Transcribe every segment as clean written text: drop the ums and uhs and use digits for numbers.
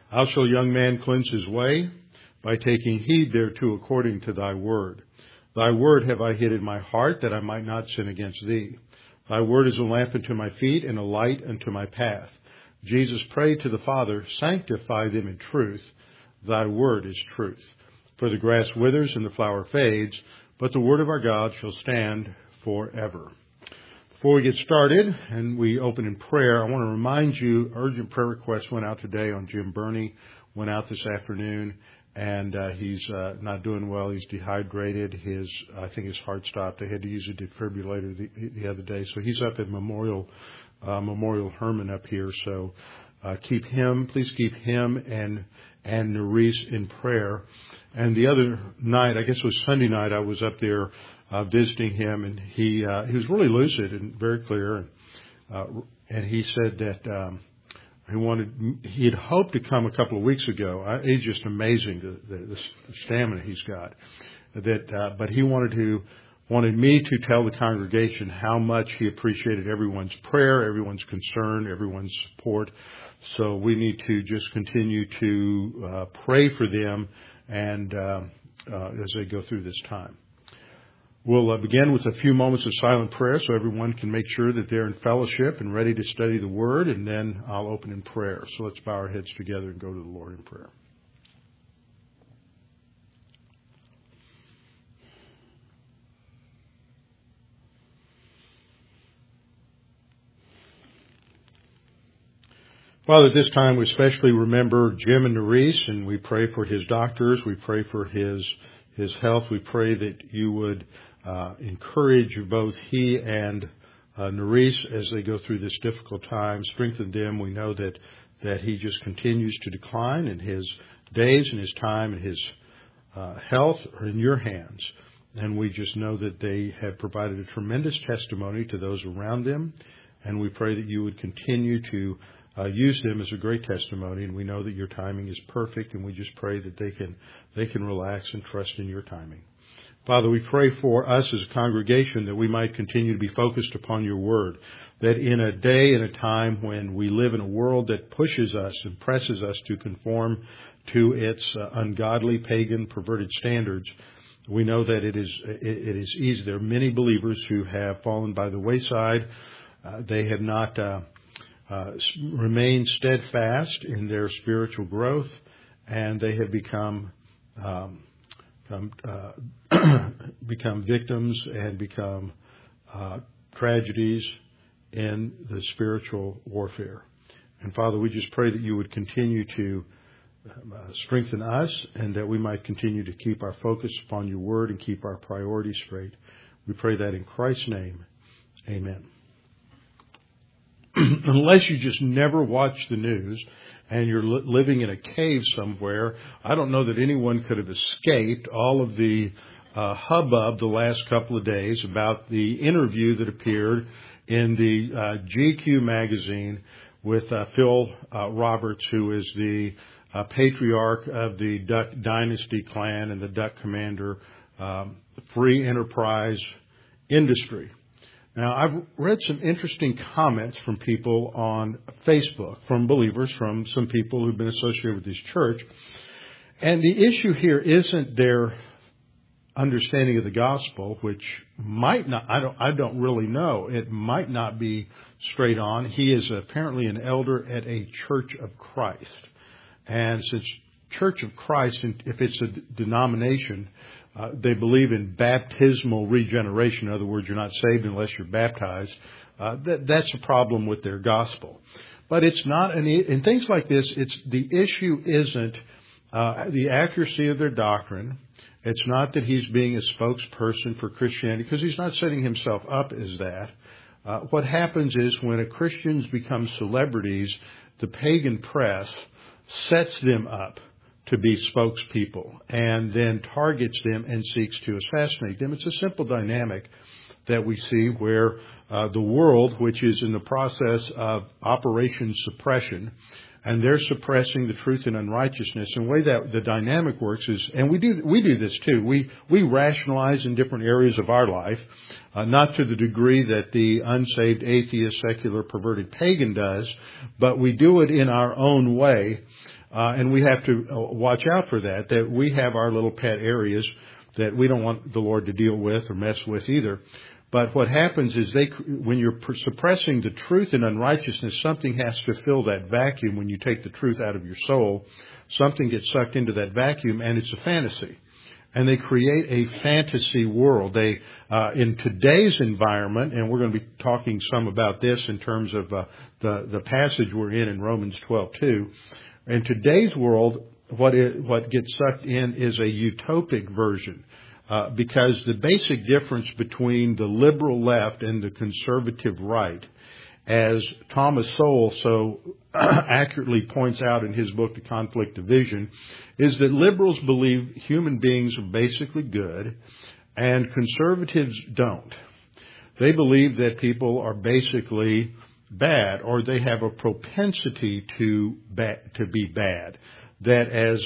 How shall a young man cleanse his way? By taking heed thereto according to thy word. Thy word have I hid in my heart, that I might not sin against thee. Thy word is a lamp unto my feet and a light unto my path. Jesus prayed to the Father, sanctify them in truth. Thy word is truth. For the grass withers and the flower fades, but the word of our God shall stand forever. Before we get started and we open in prayer, I want to remind you, urgent prayer requests went out today on Jim Burney, went out this afternoon, and he's not doing well. He's dehydrated. I think his heart stopped. They had to use a defibrillator the other day. So he's up at Memorial Herman up here. So please keep him and Nerese in prayer. And the other night, I guess it was Sunday night, I was up there visiting him, and he was really lucid and very clear. And he said that he had hoped to come a couple of weeks ago. He's just amazing, the stamina he's got. But he wanted me to tell the congregation how much he appreciated everyone's prayer, everyone's concern, everyone's support. So we need to just continue to pray for them and as they go through this time. We'll begin with a few moments of silent prayer so everyone can make sure that they're in fellowship and ready to study the Word, and then I'll open in prayer. So let's bow our heads together and go to the Lord in prayer. Father, at this time we especially remember Jim and Nerese, and we pray for his doctors. We pray for his health. We pray that you would encourage both he and Nerese as they go through this difficult time. Strengthen them. We know that he just continues to decline, and his days and his time and his health are in your hands. And we just know that they have provided a tremendous testimony to those around them. And we pray that you would continue to use them as a great testimony. And we know that your timing is perfect. And we just pray that they can relax and trust in your timing. Father, we pray for us as a congregation that we might continue to be focused upon your word, that in a day and a time when we live in a world that pushes us and presses us to conform to its ungodly, pagan, perverted standards, we know that it is easy. There are many believers who have fallen by the wayside. They have not remained steadfast in their spiritual growth, and they have become victims and become tragedies in the spiritual warfare. And Father, we just pray that you would continue to strengthen us, and that we might continue to keep our focus upon your word and keep our priorities straight. We pray that in Christ's name. Amen. Unless you just never watch the news and you're living in a cave somewhere, I don't know that anyone could have escaped all of the hubbub the last couple of days about the interview that appeared in the GQ magazine with Phil Roberts, who is the patriarch of the Duck Dynasty clan and the Duck Commander free enterprise industry. Now, I've read some interesting comments from people on Facebook, from believers, from some people who've been associated with this church. And the issue here isn't their understanding of the gospel, which might not, I don't really know. It might not be straight on. He is apparently an elder at a Church of Christ. And since Church of Christ, if it's a denomination, they believe in baptismal regeneration. In other words, you're not saved unless you're baptized. That's a problem with their gospel. But it's not, in things like this, the issue isn't the accuracy of their doctrine. It's not that he's being a spokesperson for Christianity, because he's not setting himself up as that. What happens is when a Christians become celebrities, the pagan press sets them up to be spokespeople and then targets them and seeks to assassinate them. It's a simple dynamic that we see where the world, which is in the process of Operation Suppression, and they're suppressing the truth and unrighteousness. And the way that the dynamic works is, and we do this too, we rationalize in different areas of our life, not to the degree that the unsaved, atheist, secular, perverted pagan does, but we do it in our own way. And we have to watch out for that we have our little pet areas that we don't want the Lord to deal with or mess with either. But what happens is when you're suppressing the truth in unrighteousness, something has to fill that vacuum. When you take the truth out of your soul, something gets sucked into that vacuum, and it's a fantasy. And they create a fantasy world. They, in today's environment, and we're going to be talking some about this in terms of the passage we're in Romans 12:2. In today's world, what gets sucked in is a utopic version. Because the basic difference between the liberal left and the conservative right, as Thomas Sowell so accurately points out in his book, The Conflict of Vision, is that liberals believe human beings are basically good and conservatives don't. They believe that people are basically bad, or they have a propensity to be bad. That as,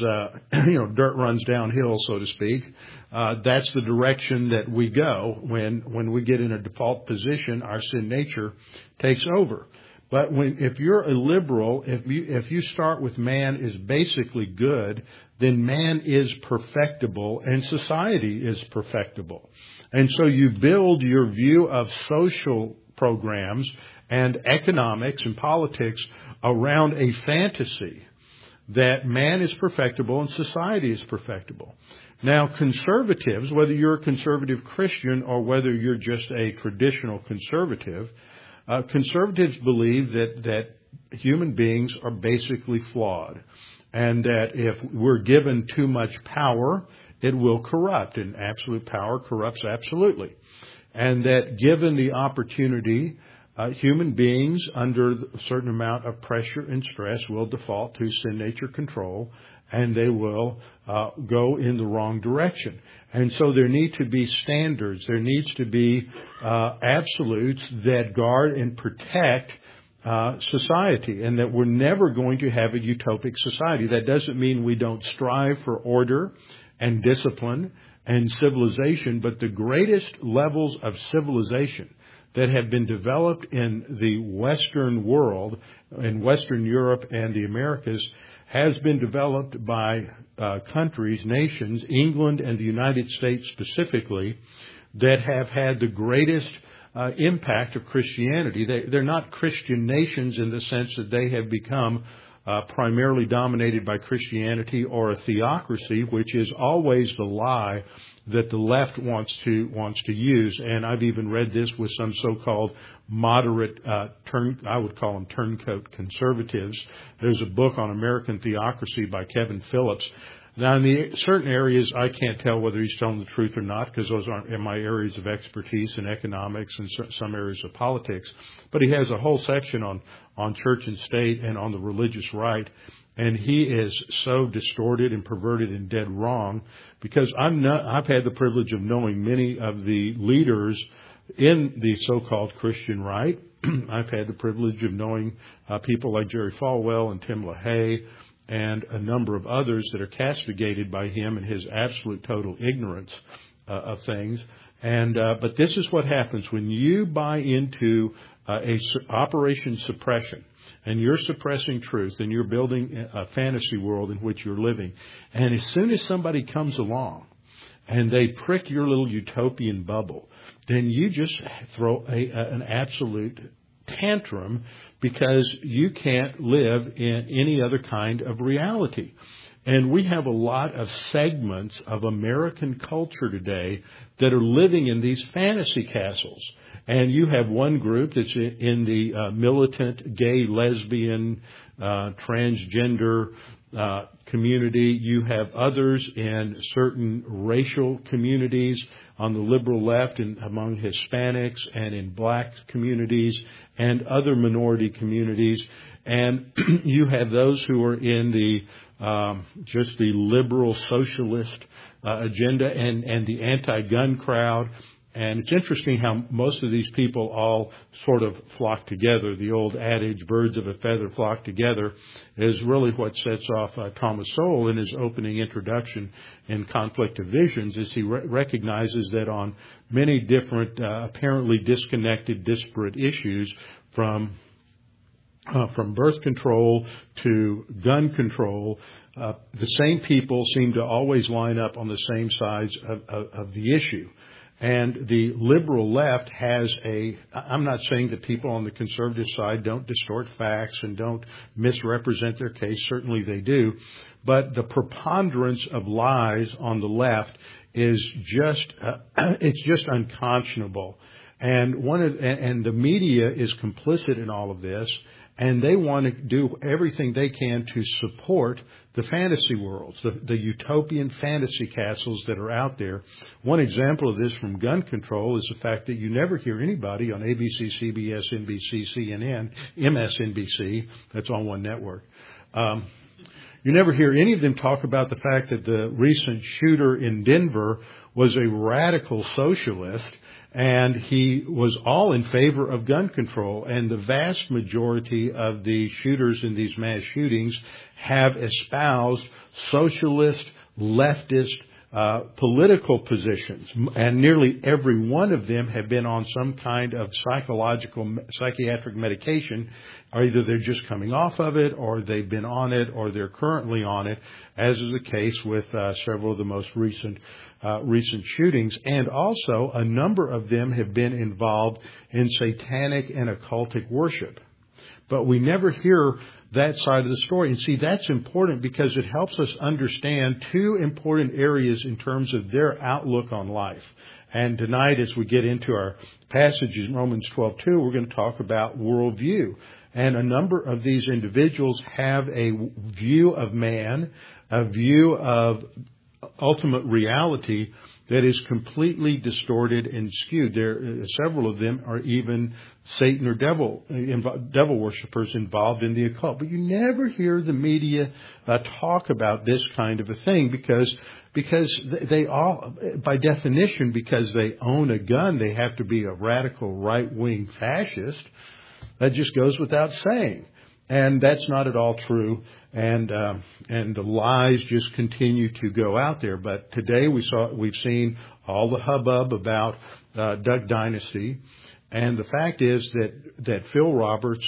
dirt runs downhill, so to speak, that's the direction that we go. When we get in a default position, our sin nature takes over. But if you're a liberal, if you start with man is basically good, then man is perfectible and society is perfectible. And so you build your view of social programs and economics and politics around a fantasy that man is perfectible and society is perfectible. Now, conservatives, whether you're a conservative Christian or whether you're just a traditional conservative, conservatives believe that human beings are basically flawed, and that if we're given too much power, it will corrupt, and absolute power corrupts absolutely. And that given the opportunity, human beings under a certain amount of pressure and stress will default to sin nature control, and they will go in the wrong direction. And so there need to be standards. There needs to be absolutes that guard and protect society, and that we're never going to have a utopic society. That doesn't mean we don't strive for order and discipline and civilization, but the greatest levels of civilization that have been developed in the Western world, in Western Europe and the Americas, has been developed by countries, nations, England and the United States specifically, that have had the greatest impact of Christianity. They're not Christian nations in the sense that they have become primarily dominated by Christianity or a theocracy, which is always the lie that the left wants to use. And I've even read this with some so-called moderate, I would call them turncoat conservatives. There's a book on American theocracy by Kevin Phillips. Now, in the certain areas, I can't tell whether he's telling the truth or not, because those aren't in my areas of expertise in economics and some areas of politics. But he has a whole section on church and state and on the religious right. And he is so distorted and perverted and dead wrong, because I've had the privilege of knowing many of the leaders in the so-called Christian right. I've had the privilege of knowing people like Jerry Falwell and Tim LaHaye and a number of others that are castigated by him and his absolute total ignorance of things. And but this is what happens when you buy into Operation Suppression, and you're suppressing truth, and you're building a fantasy world in which you're living. And as soon as somebody comes along and they prick your little utopian bubble, then you just throw an absolute tantrum, because you can't live in any other kind of reality. And we have a lot of segments of American culture today that are living in these fantasy castles. And you have one group that's in the militant, gay, lesbian, transgender community. You have others in certain racial communities on the liberal left and among Hispanics and in black communities and other minority communities. And you have those who are in the just the liberal socialist agenda and the anti-gun crowd. And it's interesting how most of these people all sort of flock together. The old adage, birds of a feather flock together, is really what sets off Thomas Sowell in his opening introduction in Conflict of Visions, as he recognizes that on many different, apparently disconnected, disparate issues, from from birth control to gun control, the same people seem to always line up on the same sides of the issue. And the liberal left has I'm not saying that people on the conservative side don't distort facts and don't misrepresent their case. Certainly they do. But the preponderance of lies on the left is it's just unconscionable. And and the media is complicit in all of this. And they want to do everything they can to support the fantasy worlds, the utopian fantasy castles that are out there. One example of this from gun control is the fact that you never hear anybody on ABC, CBS, NBC, CNN, MSNBC, that's on one network. You never hear any of them talk about the fact that the recent shooter in Denver was a radical socialist, and he was all in favor of gun control. And the vast majority of the shooters in these mass shootings have espoused socialist, leftist, political positions. And nearly every one of them have been on some kind of psychiatric medication. Either they're just coming off of it, or they've been on it, or they're currently on it, as is the case with several of the most recent shootings. And also, a number of them have been involved in satanic and occultic worship. But we never hear that side of the story. And see, that's important because it helps us understand two important areas in terms of their outlook on life. And tonight, as we get into our passages in Romans 12:2, we're going to talk about worldview. And a number of these individuals have a view of man, a view of ultimate reality that is completely distorted and skewed. Several of them are even Satan or devil worshipers involved in the occult. But you never hear the media talk about this kind of a thing because they all, by definition, because they own a gun, they have to be a radical right-wing fascist. That just goes without saying. And that's not at all true. And the lies just continue to go out there. But today we've seen all the hubbub about Duck Dynasty. And the fact is that Phil Roberts,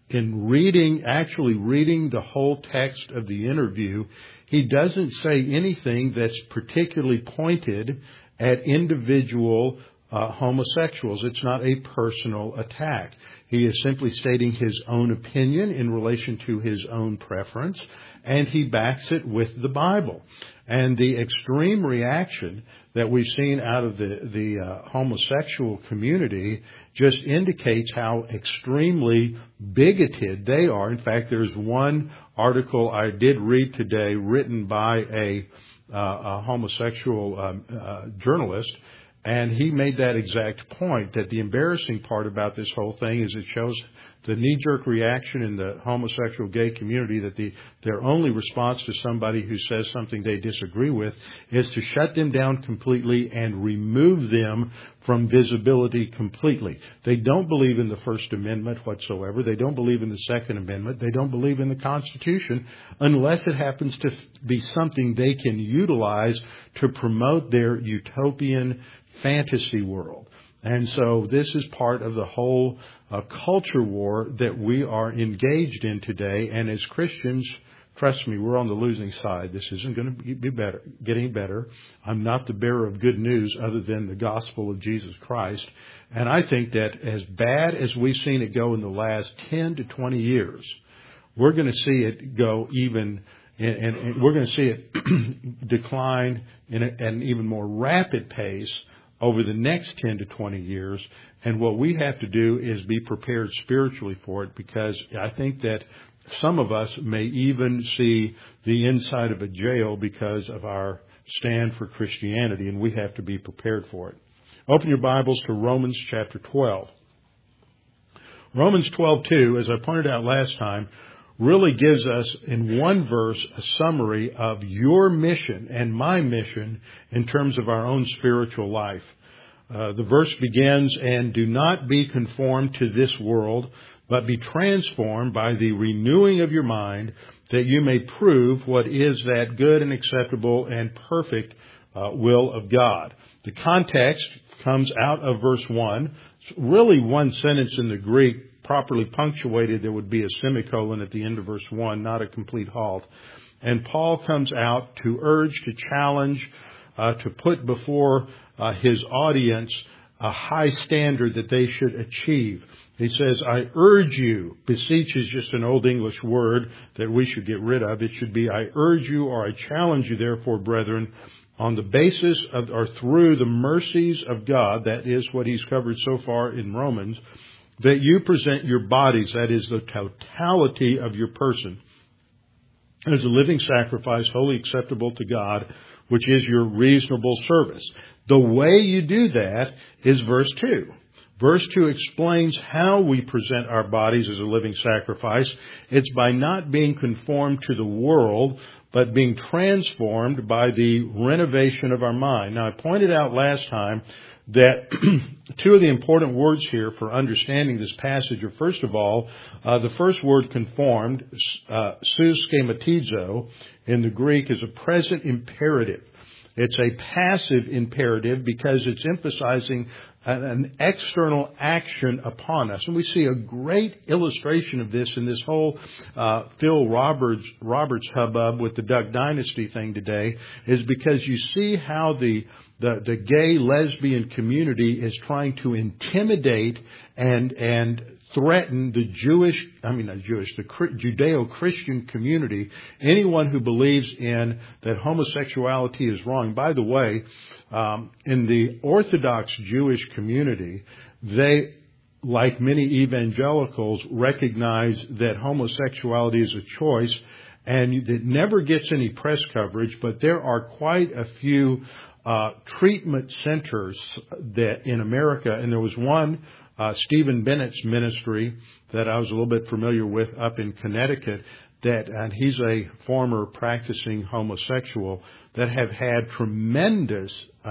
in actually reading the whole text of the interview, he doesn't say anything that's particularly pointed at individual homosexuals. It's not a personal attack. He is simply stating his own opinion in relation to his own preference, and he backs it with the Bible. And the extreme reaction that we've seen out of the homosexual community just indicates how extremely bigoted they are. In fact, there's one article I did read today written by a homosexual journalist, and he made that exact point, that the embarrassing part about this whole thing is it shows the knee-jerk reaction in the homosexual gay community that their only response to somebody who says something they disagree with is to shut them down completely and remove them from visibility completely. They don't believe in the First Amendment whatsoever. They don't believe in the Second Amendment. They don't believe in the Constitution unless it happens to be something they can utilize to promote their utopian fantasy world. And so this is part of the whole culture war that we are engaged in today. And as Christians, trust me, we're on the losing side. This isn't going to be getting better. I'm not the bearer of good news other than the gospel of Jesus Christ. And I think that as bad as we've seen it go in the last 10 to 20 years, we're going to see it go even, and we're going to see it decline in an even more rapid pace over the next 10 to 20 years. And what we have to do is be prepared spiritually for it, because I think that some of us may even see the inside of a jail because of our stand for Christianity, and we have to be prepared for it. Open your Bibles to Romans chapter 12. Romans 12:2, as I pointed out last time, really gives us in one verse a summary of your mission and my mission in terms of our own spiritual life. The verse begins, "And do not be conformed to this world, but be transformed by the renewing of your mind, that you may prove what is that good and acceptable and perfect will of God." The context comes out of verse 1. It's really one sentence in the Greek properly punctuated, there would be a semicolon at the end of verse 1, not a complete halt. And Paul comes out to urge, to challenge, to put before his audience a high standard that they should achieve. He says, I urge you. Beseech is just an old English word that we should get rid of. It should be, I urge you or I challenge you, therefore, brethren, on the basis of or through the mercies of God, that is what he's covered so far in Romans, that you present your bodies, that is the totality of your person, as a living sacrifice, wholly acceptable to God, which is your reasonable service. The way you do that is verse 2. Verse 2 explains how we present our bodies as a living sacrifice. It's by not being conformed to the world, but being transformed by the renovation of our mind. Now, I pointed out last time that two of the important words here for understanding this passage are, first of all, the first word conformed, suschematizo, in the Greek is a present imperative. It's a passive imperative because it's emphasizing an external action upon us. And we see a great illustration of this in this whole Phil Roberts hubbub with the Duck Dynasty thing today, is because you see how the gay lesbian community is trying to intimidate and threaten the the Judeo-Christian community, anyone who believes in that homosexuality is wrong. By the way, in the Orthodox Jewish community, they, like many evangelicals, recognize that homosexuality is a choice, and it never gets any press coverage, but there are quite a few treatment centers that in America, and there was one, Stephen Bennett's ministry that I was a little bit familiar with up in Connecticut, and he's a former practicing homosexual, that have had tremendous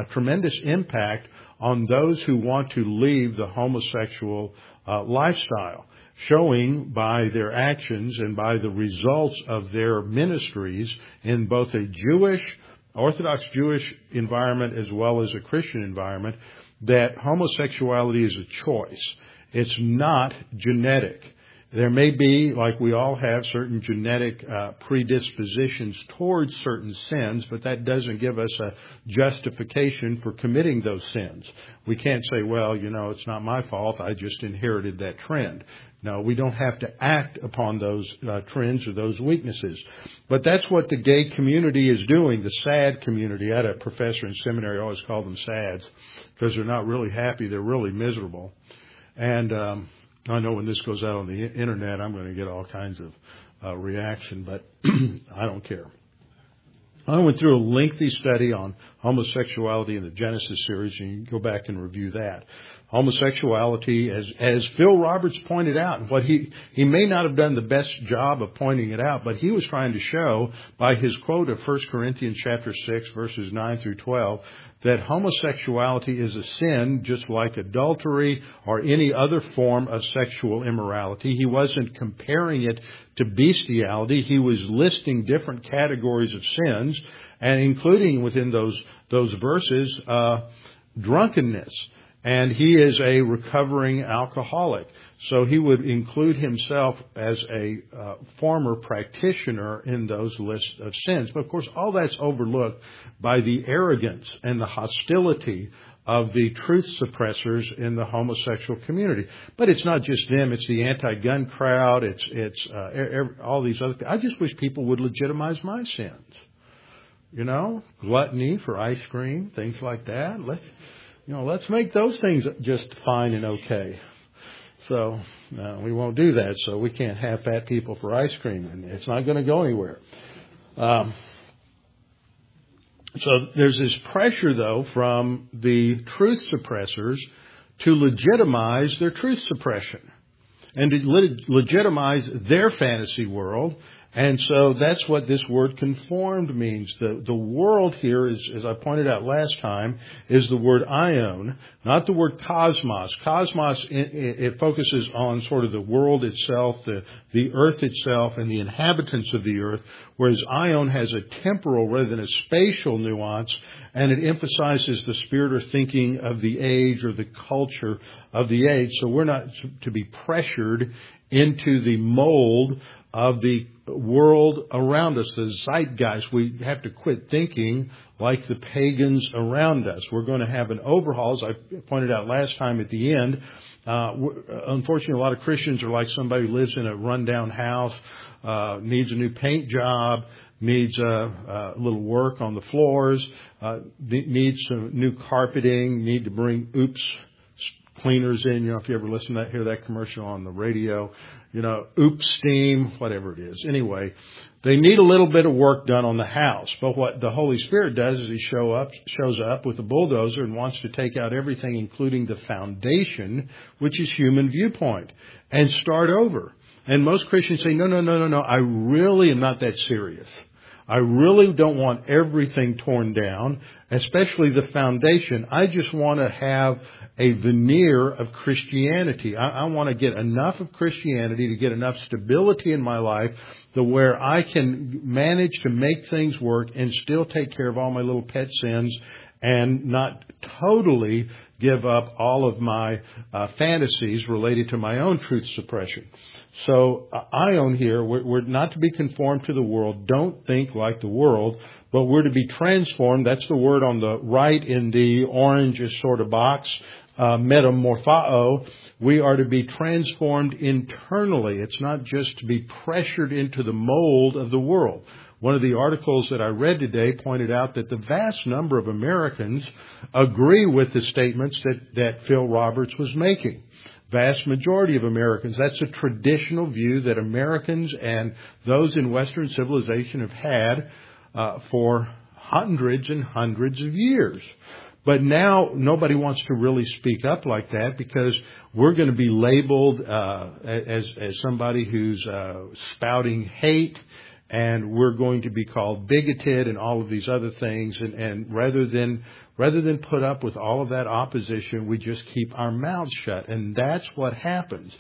impact on those who want to leave the homosexual lifestyle, showing by their actions and by the results of their ministries in both a Orthodox Jewish environment as well as a Christian environment, that homosexuality is a choice. It's not genetic. There may be, like we all have, certain genetic predispositions towards certain sins, but that doesn't give us a justification for committing those sins. We can't say, well, it's not my fault, I just inherited that trend. No, we don't have to act upon those trends or those weaknesses. But that's what the gay community is doing, the sad community. I had a professor in seminary, I always called them sads, because they're not really happy, they're really miserable. And I know when this goes out on the internet, I'm going to get all kinds of reaction, but I don't care. I went through a lengthy study on homosexuality in the Genesis series, and you can go back and review that. Homosexuality, as Phil Roberts pointed out, and what he may not have done the best job of pointing it out, but he was trying to show by his quote of 1 Corinthians chapter 6, verses 9 through 12, that homosexuality is a sin just like adultery or any other form of sexual immorality. He wasn't comparing it to bestiality. He was listing different categories of sins, and including within those verses, drunkenness. And he is a recovering alcoholic. So he would include himself as a former practitioner in those lists of sins. But of course, all that's overlooked by the arrogance and the hostility of the truth suppressors in the homosexual community. But it's not just them. It's the anti-gun crowd. It's all these other. I just wish people would legitimize my sins. Gluttony for ice cream, things like that. Let's make those things just fine and okay. So we won't do that. So we can't have fat people for ice cream, and it's not going to go anywhere. So there's this pressure, though, from the truth suppressors to legitimize their truth suppression and to legitimize their fantasy world And so that's what this word conformed means. The world here is, as I pointed out last time, is the word ion, not the word cosmos. Cosmos, it focuses on sort of the world itself, the earth itself, and the inhabitants of the earth, whereas ion has a temporal rather than a spatial nuance, and it emphasizes the spirit or thinking of the age or the culture of the age. So we're not to be pressured into the mold of the world around us, the zeitgeist. We have to quit thinking like the pagans around us. We're going to have an overhaul, as I pointed out last time at the end. Unfortunately, a lot of Christians are like somebody who lives in a rundown house, needs a new paint job, needs a little work on the floors, needs some new carpeting, need to bring cleaners in. If you ever listen to hear that commercial on the radio, Oops steam, whatever it is. Anyway, they need a little bit of work done on the house. But what the Holy Spirit does is He shows up with a bulldozer and wants to take out everything, including the foundation, which is human viewpoint, and start over. And most Christians say, no, I really am not that serious. I really don't want everything torn down, especially the foundation. I just want to have a veneer of Christianity. I want to get enough of Christianity to get enough stability in my life to where I can manage to make things work and still take care of all my little pet sins and not totally give up all of my fantasies related to my own truth suppression. So ion here, we're not to be conformed to the world. Don't think like the world, but we're to be transformed. That's the word on the right in the orange sort of box, metamorphao. We are to be transformed internally. It's not just to be pressured into the mold of the world. One of the articles that I read today pointed out that the vast number of Americans agree with the statements that Phil Roberts was making. Vast majority of Americans. That's a traditional view that Americans and those in Western civilization have had for hundreds and hundreds of years. But now nobody wants to really speak up like that because we're going to be labeled as somebody who's spouting hate, and we're going to be called bigoted and all of these other things. And rather than put up with all of that opposition, we just keep our mouths shut. And that's what happens,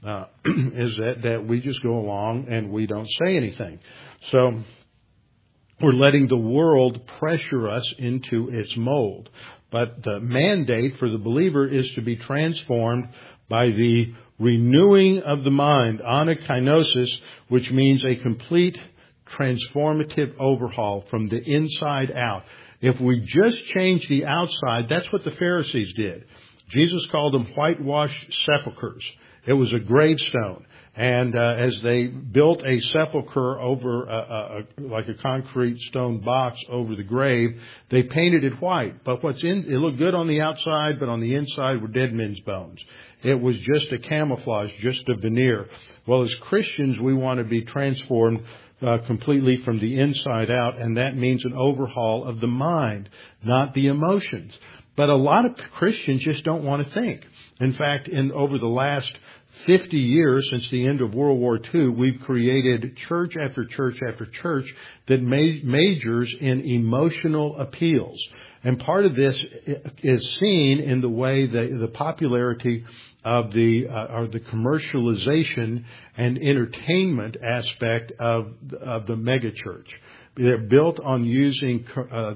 is that we just go along and we don't say anything. So we're letting the world pressure us into its mold. But the mandate for the believer is to be transformed by the renewing of the mind, anakinosis, which means a complete transformative overhaul from the inside out. If we just change the outside, that's what the Pharisees did. Jesus called them whitewashed sepulchres. It was a gravestone. And as they built a sepulcher over like a concrete stone box over the grave, they painted it white. But it looked good on the outside, but on the inside were dead men's bones. It was just a camouflage, just a veneer. Well, as Christians, we want to be transformed completely from the inside out, and that means an overhaul of the mind, not the emotions. But a lot of Christians just don't want to think. In fact, over the last 50 years, since the end of World War II, we've created church after church after church that majors in emotional appeals. And part of this is seen in the way the popularity of the commercialization and entertainment aspect of the megachurch. They're built on using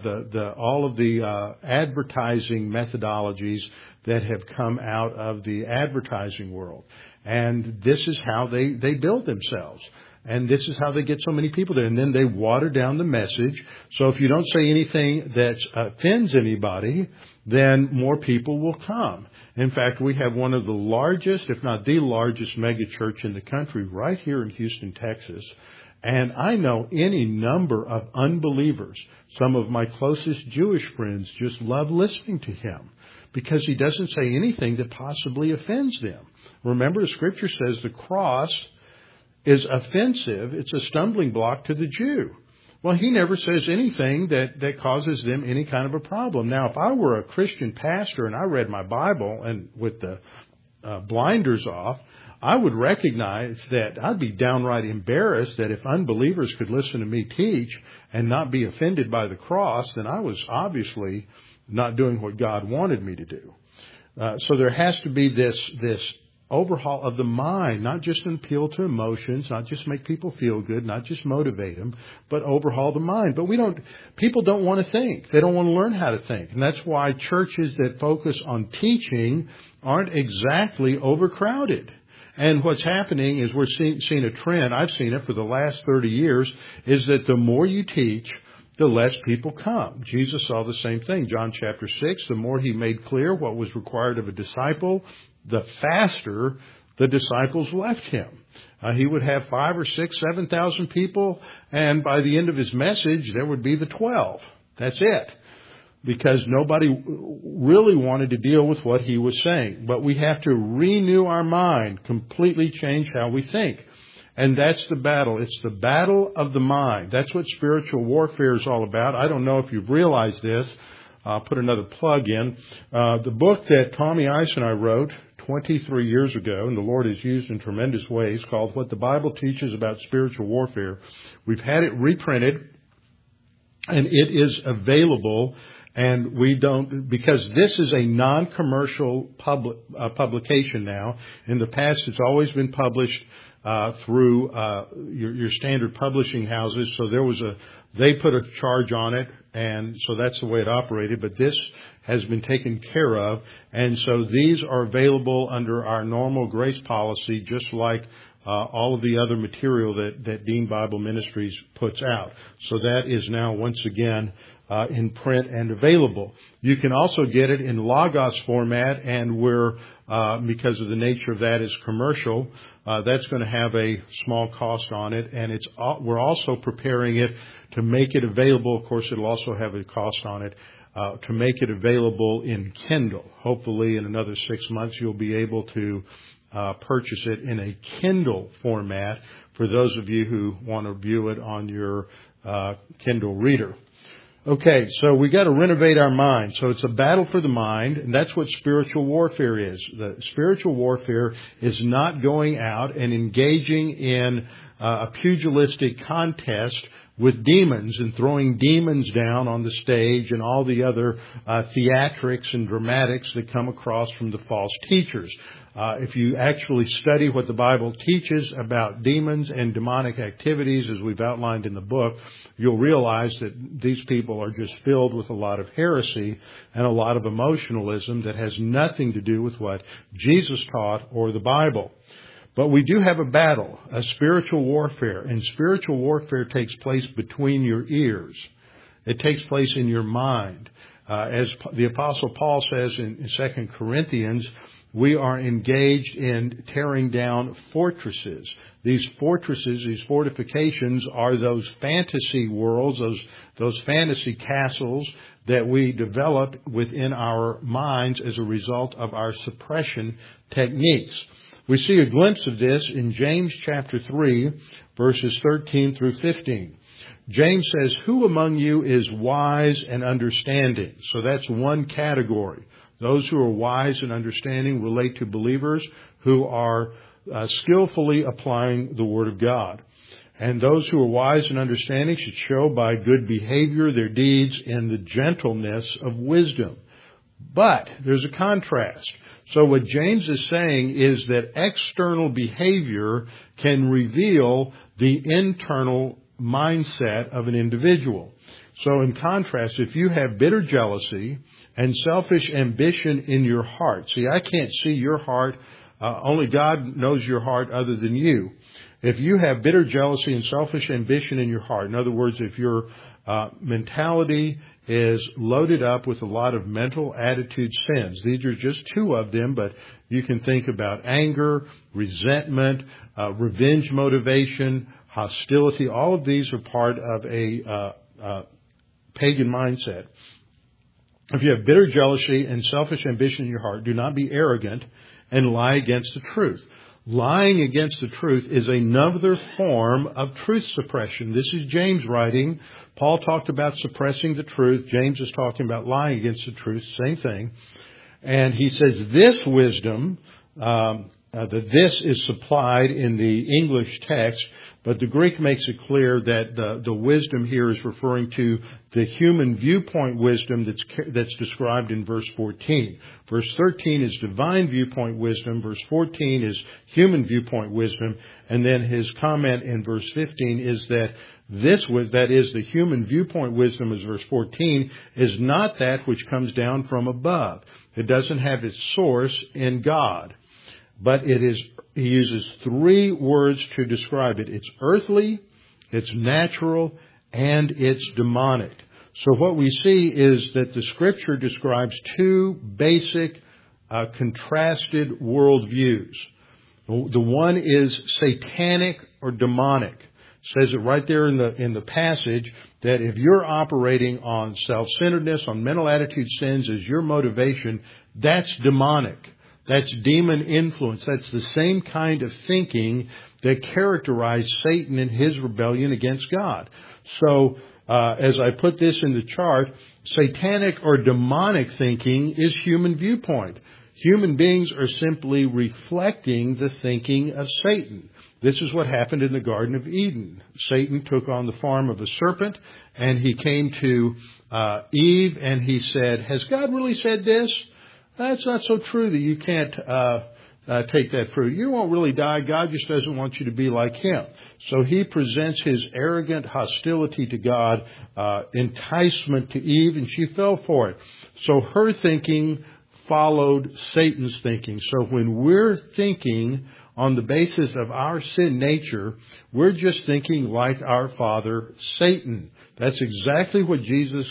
all of the advertising methodologies that have come out of the advertising world. And this is how they build themselves. And this is how they get so many people there. And then they water down the message. So if you don't say anything that offends anybody, then more people will come. In fact, we have one of the largest, if not the largest mega church in the country right here in Houston, Texas. And I know any number of unbelievers. Some of my closest Jewish friends just love listening to him because he doesn't say anything that possibly offends them. Remember, the Scripture says the cross is offensive. It's a stumbling block to the Jew. Well, he never says anything that causes them any kind of a problem. Now, if I were a Christian pastor and I read my Bible and with the blinders off, I would recognize that I'd be downright embarrassed that if unbelievers could listen to me teach and not be offended by the cross, then I was obviously not doing what God wanted me to do. So there has to be this overhaul of the mind, not just an appeal to emotions, not just make people feel good, not just motivate them, but overhaul the mind. But people don't want to think. They don't want to learn how to think. And that's why churches that focus on teaching aren't exactly overcrowded. And what's happening is we're seeing a trend, I've seen it for the last 30 years, is that the more you teach, the less people come. Jesus saw the same thing. John chapter 6, the more he made clear what was required of a disciple, the faster the disciples left him. He would have 5,000 or 6,000, 7,000 people, and by the end of his message, there would be the 12. That's it. Because nobody really wanted to deal with what he was saying. But we have to renew our mind, completely change how we think. And that's the battle. It's the battle of the mind. That's what spiritual warfare is all about. I don't know if you've realized this. I'll put another plug in. The book that Tommy Ice and I wrote 23 years ago, and the Lord has used in tremendous ways, called What the Bible Teaches About Spiritual Warfare. We've had it reprinted, and it is available. And we don't, because this is a non-commercial publication now. In the past, it's always been published through your standard publishing houses. So they put a charge on it, and so that's the way it operated. But this has been taken care of, and so these are available under our normal grace policy, just like all of the other material that Dean Bible Ministries puts out. So that is now once again in print and available. You can also get it in Logos format, and because of the nature of that is commercial, that's going to have a small cost on it, and we're also preparing it to make it available. Of course, it'll also have a cost on it to make it available in Kindle. Hopefully, in another 6 months, you'll be able to purchase it in a Kindle format for those of you who want to view it on your Kindle reader. Okay, so we got to renovate our mind. So it's a battle for the mind, and that's what spiritual warfare is. The spiritual warfare is not going out and engaging in a pugilistic contest with demons and throwing demons down on the stage and all the other theatrics and dramatics that come across from the false teachers. If you actually study what the Bible teaches about demons and demonic activities, as we've outlined in the book, you'll realize that these people are just filled with a lot of heresy and a lot of emotionalism that has nothing to do with what Jesus taught or the Bible. But we do have a battle, a spiritual warfare, and spiritual warfare takes place between your ears. It takes place in your mind. As the Apostle Paul says in 2 Corinthians, we are engaged in tearing down fortresses. These fortresses, these fortifications are those fantasy worlds, those fantasy castles that we develop within our minds as a result of our suppression techniques. We see a glimpse of this in James chapter 3, verses 13 through 15. James says, "Who among you is wise and understanding?" So that's one category. Those who are wise and understanding relate to believers who are skillfully applying the Word of God. And those who are wise and understanding should show by good behavior their deeds in the gentleness of wisdom. But there's a contrast. So what James is saying is that external behavior can reveal the internal mindset of an individual. So in contrast, if you have bitter jealousy and selfish ambition in your heart, see, I can't see your heart. Only God knows your heart other than you. If you have bitter jealousy and selfish ambition in your heart, in other words, if your mentality is loaded up with a lot of mental attitude sins. These are just two of them, but you can think about anger, resentment, revenge motivation, hostility. All of these are part of a pagan mindset. If you have bitter jealousy and selfish ambition in your heart, do not be arrogant and lie against the truth. Lying against the truth is another form of truth suppression. This is James writing. Paul talked about suppressing the truth. James is talking about lying against the truth. Same thing. And he says this wisdom the this is supplied in the English text, but the Greek makes it clear that the wisdom here is referring to the human viewpoint wisdom that's described in verse 14. Verse 13 is divine viewpoint wisdom. Verse 14 is human viewpoint wisdom. And then his comment in verse 15 is that that is the human viewpoint wisdom, as verse 14, is not that which comes down from above. It doesn't have its source in God. But he uses three words to describe it. It's earthly, it's natural, and it's demonic. So what we see is that the Scripture describes two basic contrasted worldviews. The one is satanic or demonic. It says it right there in the passage that if you're operating on self-centeredness, on mental attitude sins as your motivation, that's demonic. That's demon influence. That's the same kind of thinking that characterized Satan in his rebellion against God. So, as I put this in the chart, satanic or demonic thinking is human viewpoint. Human beings are simply reflecting the thinking of Satan. This is what happened in the Garden of Eden. Satan took on the form of a serpent, and he came to Eve, and he said, "Has God really said this? That's not so true that you can't take that fruit. You won't really die. God just doesn't want you to be like Him." So he presents his arrogant hostility to God, enticement to Eve, and she fell for it. So her thinking followed Satan's thinking. So when we're thinking on the basis of our sin nature, we're just thinking like our father, Satan. That's exactly what Jesus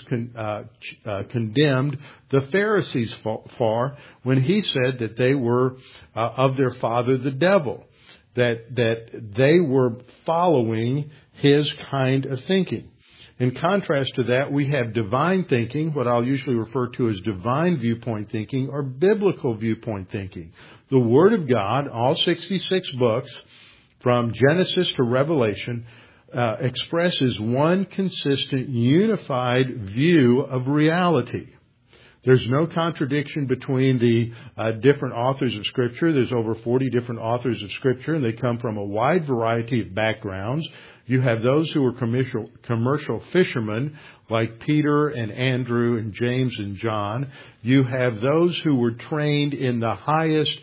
condemned the Pharisees for when he said that they were of their father, the devil, that they were following his kind of thinking. In contrast to that, we have divine thinking, what I'll usually refer to as divine viewpoint thinking or biblical viewpoint thinking. The Word of God, all 66 books, from Genesis to Revelation, expresses one consistent, unified view of reality. There's no contradiction between the different authors of Scripture. There's over 40 different authors of Scripture, and they come from a wide variety of backgrounds. You have those who were commercial fishermen, like Peter and Andrew and James and John. You have those who were trained in the highest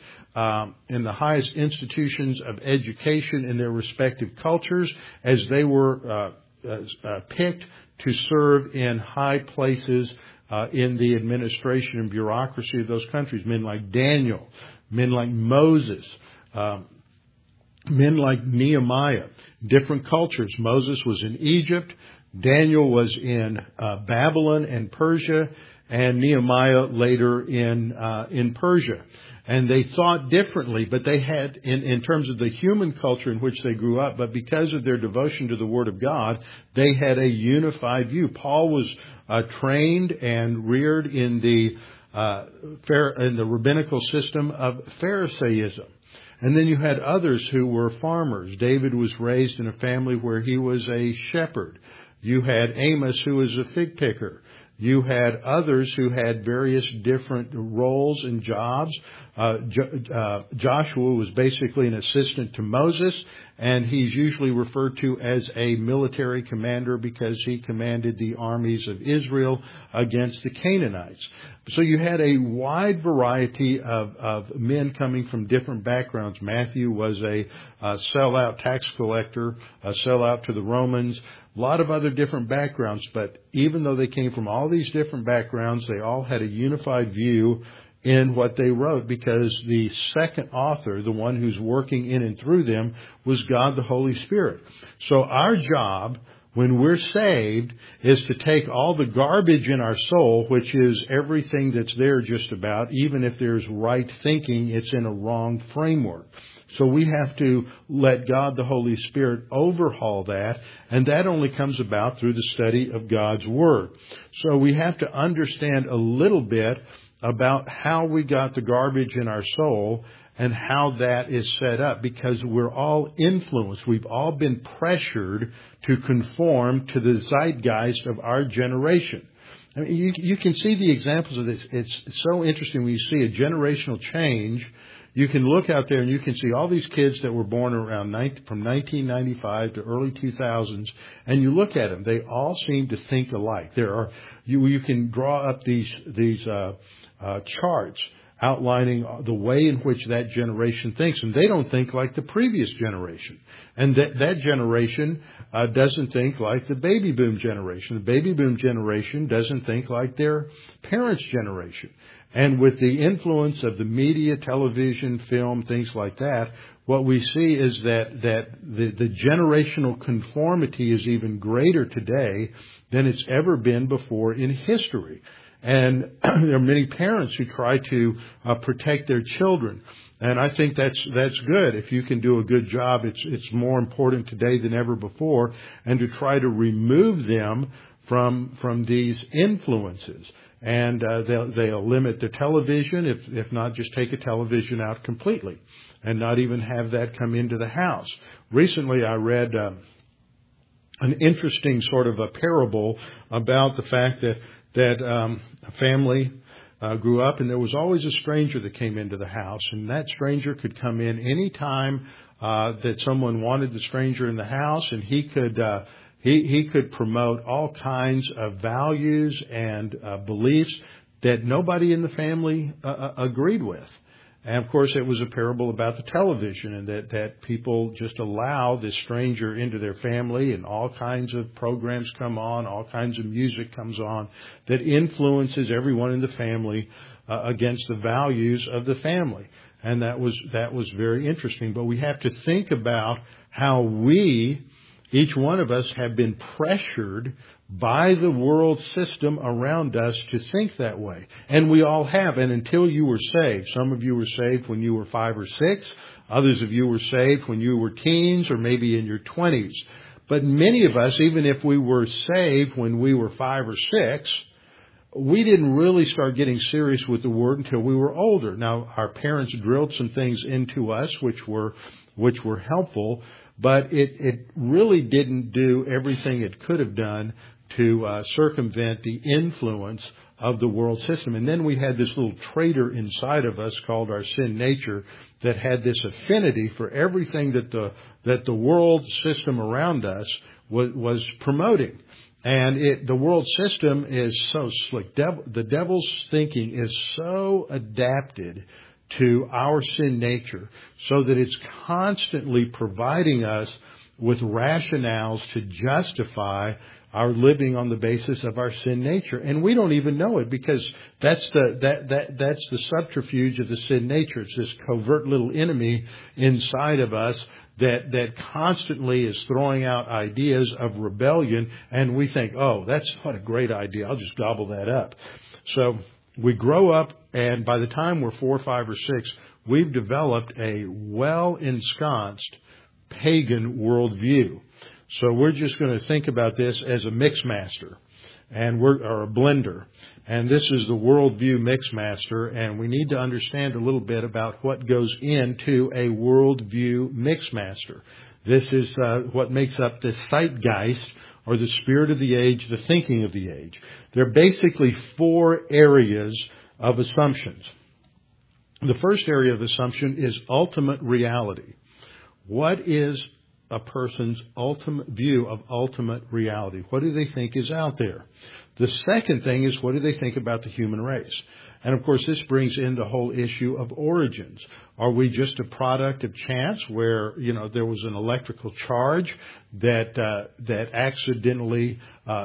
institutions of education in their respective cultures, as they were picked to serve in high places in the administration and bureaucracy of those countries. Men like Daniel, men like Moses, men like Nehemiah. Different cultures. Moses was in Egypt, Daniel was in Babylon and Persia, and Nehemiah later in Persia. And they thought differently, but they had, in terms of the human culture in which they grew up, but because of their devotion to the Word of God, they had a unified view. Paul was trained and reared in the rabbinical system of Pharisaism. And then you had others who were farmers. David was raised in a family where he was a shepherd. You had Amos, who was a fig picker. You had others who had various different roles and jobs. Joshua was basically an assistant to Moses, and he's usually referred to as a military commander because he commanded the armies of Israel against the Canaanites. So you had a wide variety of men coming from different backgrounds. Matthew was a sellout tax collector, a sellout to the Romans. A lot of other different backgrounds, but even though they came from all these different backgrounds, they all had a unified view in what they wrote, because the second author, the one who's working in and through them, was God the Holy Spirit. So our job when we're saved is to take all the garbage in our soul, which is everything that's there just about, even if there's right thinking, it's in a wrong framework. So we have to let God, the Holy Spirit, overhaul that, and that only comes about through the study of God's Word. So we have to understand a little bit about how we got the garbage in our soul and how that is set up, because we're all influenced. We've all been pressured to conform to the zeitgeist of our generation. I mean, you can see the examples of this. It's so interesting when you see a generational change. You can look out there and you can see all these kids that were born around from 1995 to early 2000s, and you look at them, they all seem to think alike. You can draw up these charts outlining the way in which that generation thinks, and they don't think like the previous generation. And that generation doesn't think like the baby boom generation. The baby boom generation doesn't think like their parents' generation. And with the influence of the media, television, film, things like that, what we see is that the generational conformity is even greater today than it's ever been before in history. And there are many parents who try to protect their children. And I think that's good. If you can do a good job, it's more important today than ever before, and to try to remove them from these influences. And they'll limit the television, if not just take a television out completely and not even have that come into the house. Recently I read an interesting sort of a parable about the fact that a family grew up, and there was always a stranger that came into the house, and that stranger could come in any time that someone wanted the stranger in the house, and he could promote all kinds of values and beliefs that nobody in the family agreed with. And of course, it was a parable about the television, and that people just allow this stranger into their family, and all kinds of programs come on, all kinds of music comes on that influences everyone in the family against the values of the family. And that was very interesting. But we have to think about how each one of us have been pressured by the world system around us to think that way. And we all have. And until you were saved, some of you were saved when you were 5 or 6. Others of you were saved when you were teens or maybe in your 20s. But many of us, even if we were saved when we were 5 or 6, we didn't really start getting serious with the Word until we were older. Now, our parents drilled some things into us which were helpful, but it really didn't do everything it could have done to circumvent the influence of the world system. And then we had this little traitor inside of us called our sin nature that had this affinity for everything that the world system around us was promoting. And the world system is so slick. The devil's thinking is so adapted to our sin nature so that it's constantly providing us with rationales to justify our living on the basis of our sin nature. And we don't even know it, because that's the subterfuge of the sin nature. It's this covert little enemy inside of us that constantly is throwing out ideas of rebellion, and we think, oh, that's what a great idea. I'll just gobble that up. So we grow up, and by the time we're 4, 5, or 6, we've developed a well-ensconced pagan worldview. So we're just going to think about this as a mixmaster, or a blender. And this is the worldview mixmaster, and we need to understand a little bit about what goes into a worldview mixmaster. This is what makes up the zeitgeist, or the spirit of the age, the thinking of the age. There are basically 4 areas of assumptions. The first area of assumption is ultimate reality. What is a person's ultimate view of ultimate reality? What do they think is out there? The second thing is, what do they think about the human race? And of course, this brings in the whole issue of origins. Are we just a product of chance, where there was an electrical charge that accidentally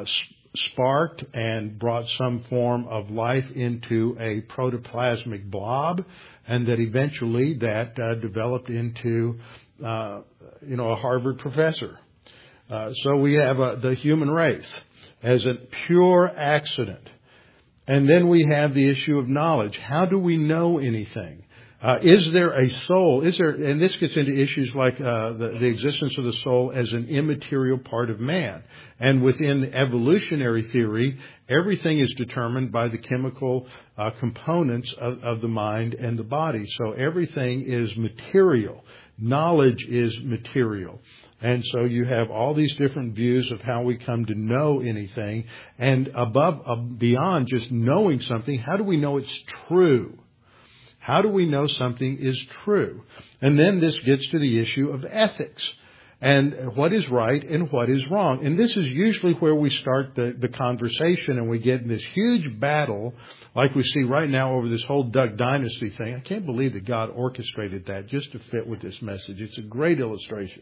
sparked and brought some form of life into a protoplasmic blob, and that eventually that developed into a Harvard professor? So we have the human race as a pure accident. And then we have the issue of knowledge. How do we know anything? Is there a soul? And this gets into issues like the existence of the soul as an immaterial part of man. And within evolutionary theory, everything is determined by the chemical components of the mind and the body. So everything is material. Knowledge is material. And so you have all these different views of how we come to know anything. And beyond just knowing something, how do we know it's true? How do we know something is true? And then this gets to the issue of ethics and what is right and what is wrong. And this is usually where we start the conversation, and we get in this huge battle like we see right now over this whole Duck Dynasty thing. I can't believe that God orchestrated that just to fit with this message. It's a great illustration.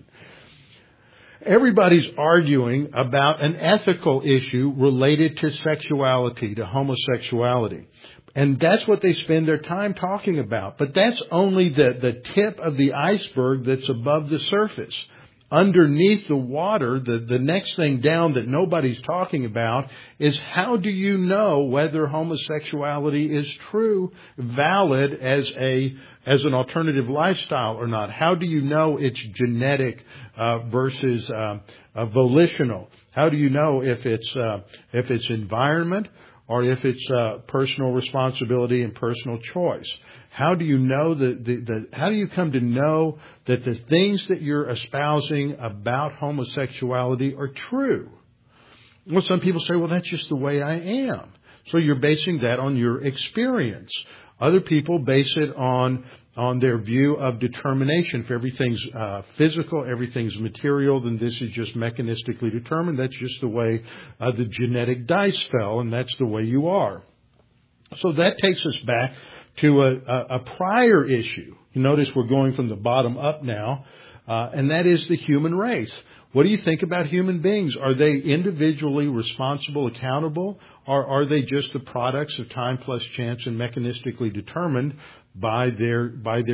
Everybody's arguing about an ethical issue related to sexuality, to homosexuality. And that's what they spend their time talking about. But that's only the tip of the iceberg that's above the surface. Underneath the water, the next thing down that nobody's talking about is how do you know whether homosexuality is true, valid as an alternative lifestyle or not? How do you know it's genetic versus volitional? How do you know if it's environment or if it's personal responsibility and personal choice? How do you know how do you come to know that the things that you're espousing about homosexuality are true? Well, some people say, well, that's just the way I am. So you're basing that on your experience. Other people base it on their view of determination. If everything's physical, everything's material, then this is just mechanistically determined. That's just the way the genetic dice fell, and that's the way you are. So that takes us back to a prior issue. You notice we're going from the bottom up now, and that is the human race. What do you think about human beings? Are they individually responsible, accountable, or are they just the products of time plus chance and mechanistically determined by their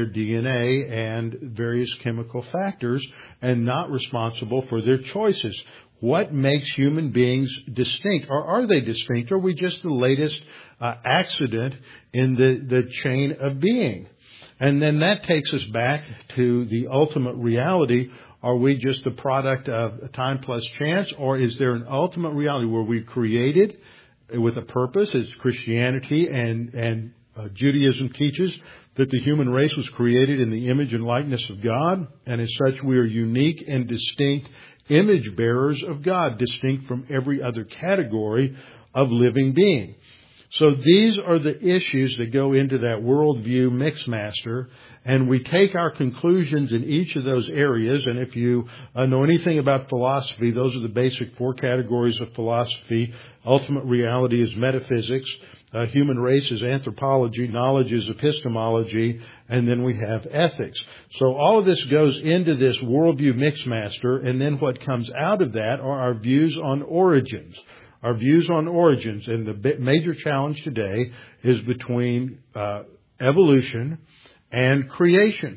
DNA and various chemical factors and not responsible for their choices? What makes human beings distinct? Or are they distinct? Or are we just the latest accident in the chain of being? And then that takes us back to the ultimate reality. Are we just the product of time plus chance? Or is there an ultimate reality where we created with a purpose? As Christianity and Judaism teaches that the human race was created in the image and likeness of God. And as such, we are unique and distinct image bearers of God, distinct from every other category of living being. So these are the issues that go into that worldview mixmaster, and we take our conclusions in each of those areas. And if you know anything about philosophy, those are the basic four categories of philosophy. Ultimate reality is metaphysics. Human race is anthropology. Knowledge is epistemology. And then we have ethics. So all of this goes into this worldview mixmaster. And then what comes out of that are our views on origins. Our views on origins. And the major challenge today is between evolution and creation.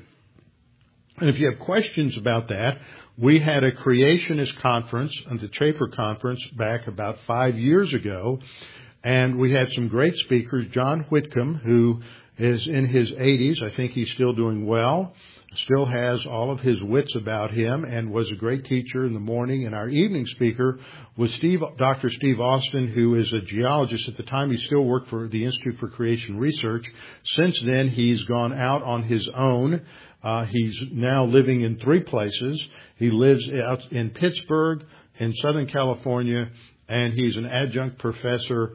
And if you have questions about that, we had a creationist conference, the Chafer Conference, back about 5 years ago. And we had some great speakers. John Whitcomb, who is in his 80s. I think he's still doing well. Still has all of his wits about him and was a great teacher in the morning. And our evening speaker was Dr. Steve Austin, who is a geologist. At the time, he still worked for the Institute for Creation Research. Since then, he's gone out on his own. He's now living in 3 places. He lives out in Pittsburgh, in Southern California, and he's an adjunct professor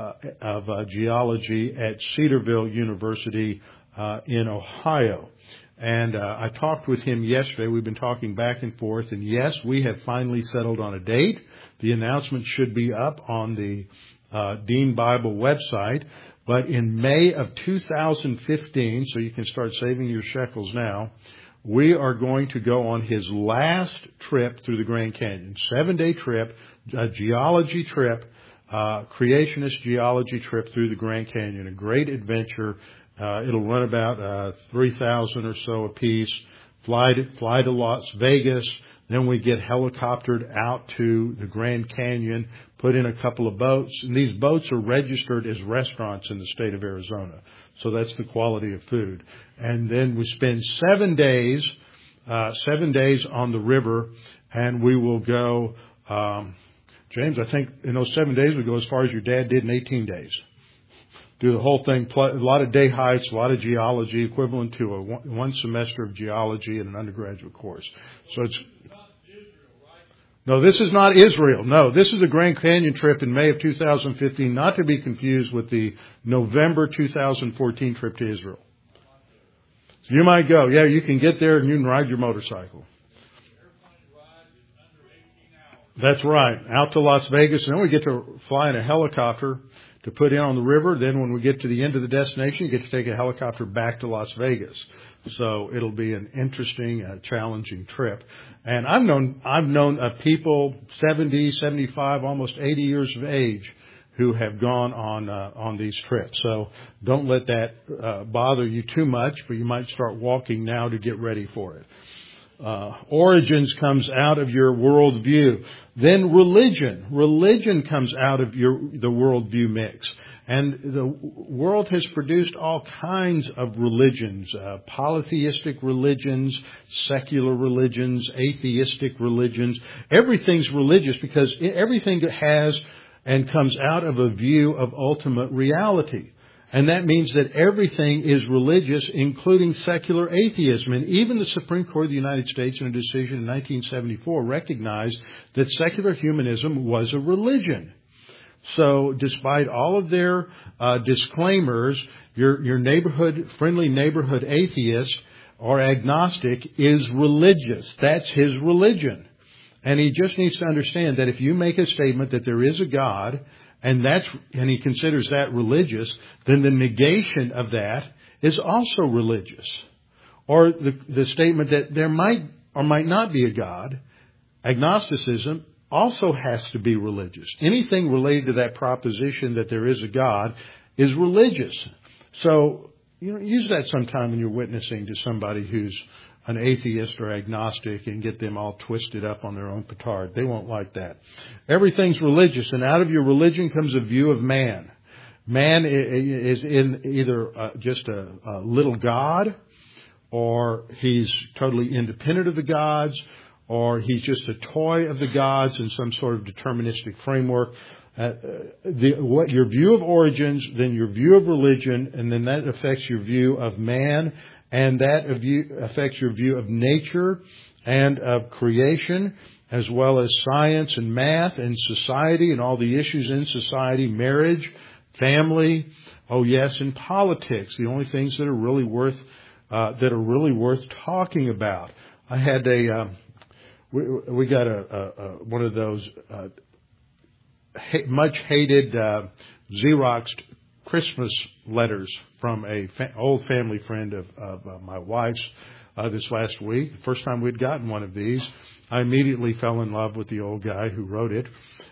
of geology at Cedarville University in Ohio. And I talked with him yesterday. We've been talking back and forth. And yes, we have finally settled on a date. The announcement should be up on the Dean Bible website. But in May of 2015, so you can start saving your shekels now, we are going to go on his last trip through the Grand Canyon. 7-day trip, a geology trip, creationist geology trip through the Grand Canyon. A great adventure. It'll run about $3,000 or so a piece. Fly to Las Vegas. Then we get helicoptered out to the Grand Canyon, put in a couple of boats. And these boats are registered as restaurants in the state of Arizona. So that's the quality of food. And then we spend 7 days on the river, and we will go, James, I think in those 7 days we go as far as your dad did in 18 days. Do the whole thing, a lot of day hikes, a lot of geology, equivalent to one semester of geology in an undergraduate course. So it's no, this is not Israel. No, this is a Grand Canyon trip in May of 2015, not to be confused with the November 2014 trip to Israel. You might go. Yeah, you can get there and you can ride your motorcycle. That's right. Out to Las Vegas, and then we get to fly in a helicopter to put in on the river. Then when we get to the end of the destination, you get to take a helicopter back to Las Vegas. So it'll be an interesting, challenging trip. And I've known people 70, 75, almost 80 years of age who have gone on these trips. So don't let that bother you too much, but you might start walking now to get ready for it. Origins comes out of your worldview. Then religion. Religion comes out of the worldview mix. And the world has produced all kinds of religions, polytheistic religions, secular religions, atheistic religions. Everything's religious because everything has and comes out of a view of ultimate reality. And that means that everything is religious, including secular atheism. And even the Supreme Court of the United States, in a decision in 1974, recognized that secular humanism was a religion. So despite all of their disclaimers, your friendly neighborhood atheist or agnostic is religious. That's his religion. And he just needs to understand that if you make a statement that there is a God, and he considers that religious, then the negation of that is also religious. Or the statement that there might or might not be a God, agnosticism, also has to be religious. Anything related to that proposition that there is a God is religious. So, use that sometime when you're witnessing to somebody who's an atheist or agnostic and get them all twisted up on their own petard. They won't like that. Everything's religious, and out of your religion comes a view of man. Man is in either just a little god, or he's totally independent of the gods, or he's just a toy of the gods in some sort of deterministic framework. What your view of origins, then your view of religion, and then that affects your view of man, and that affects your view of nature and of creation, as well as science and math and society and all the issues in society, marriage, family, and politics. The only things that are really worth talking about. I had we got one of those much hated Xeroxed Christmas letters from a old family friend of my wife's this last week. The first time we'd gotten one of these, I immediately fell in love with the old guy who wrote it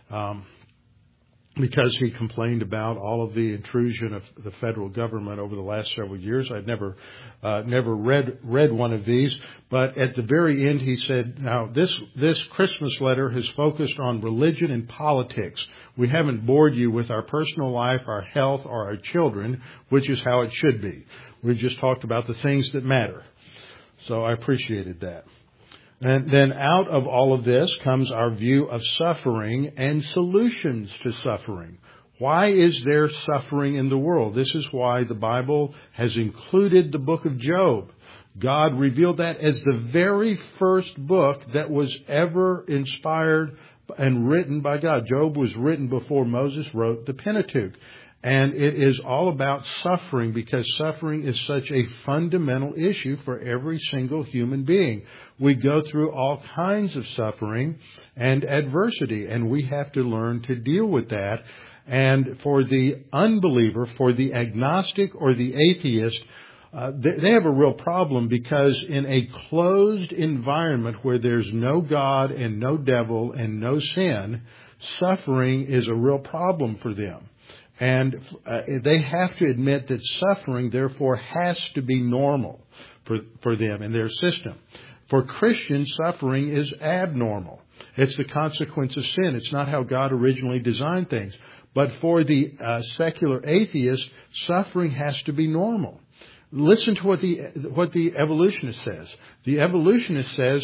because he complained about all of the intrusion of the federal government over the last several years. I'd never read one of these, but at the very end he said, "Now this Christmas letter has focused on religion and politics. We haven't bored you with our personal life, our health, or our children, which is how it should be. We've just talked about the things that matter." So I appreciated that. And then out of all of this comes our view of suffering and solutions to suffering. Why is there suffering in the world? This is why the Bible has included the book of Job. God revealed that as the very first book that was ever inspired and written by God. Job was written before Moses wrote the Pentateuch. And it is all about suffering, because suffering is such a fundamental issue for every single human being. We go through all kinds of suffering and adversity, and we have to learn to deal with that. And for the unbeliever, for the agnostic or the atheist, they have a real problem, because in a closed environment where there's no God and no devil and no sin, suffering is a real problem for them. And they have to admit that suffering, therefore, has to be normal for them in their system. For Christians, suffering is abnormal. It's the consequence of sin. It's not how God originally designed things. But for the secular atheist, suffering has to be normal. Listen to what the evolutionist says. The evolutionist says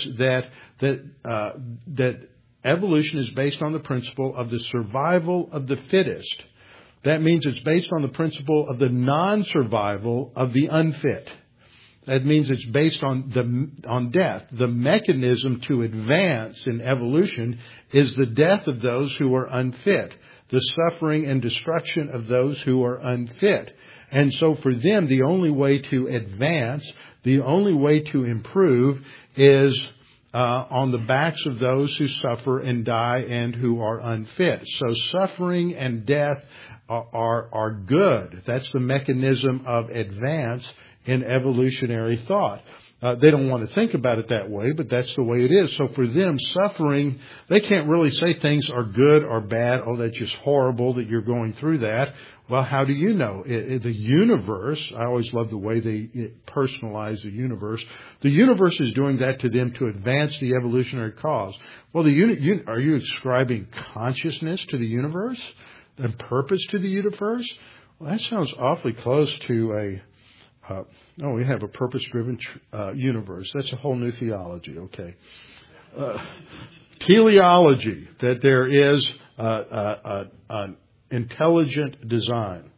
that evolution is based on the principle of the survival of the fittest. That means it's based on the principle of the non-survival of the unfit. That means it's based on death. The mechanism to advance in evolution is the death of those who are unfit, the suffering and destruction of those who are unfit. And so for them, the only way to advance, the only way to improve is on the backs of those who suffer and die and who are unfit. So suffering and death are good. That's the mechanism of advance in evolutionary thought. They don't want to think about it that way, but that's the way it is. So for them, suffering, they can't really say things are good or bad. Oh, that's just horrible that you're going through that. Well, how do you know? The universe, I always love the way they personalize the universe. The universe is doing that to them to advance the evolutionary cause. Well, are you ascribing consciousness to the universe and purpose to the universe? Well, that sounds awfully close to we have a purpose-driven universe. That's a whole new theology, okay. Teleology, that there is an intelligent design.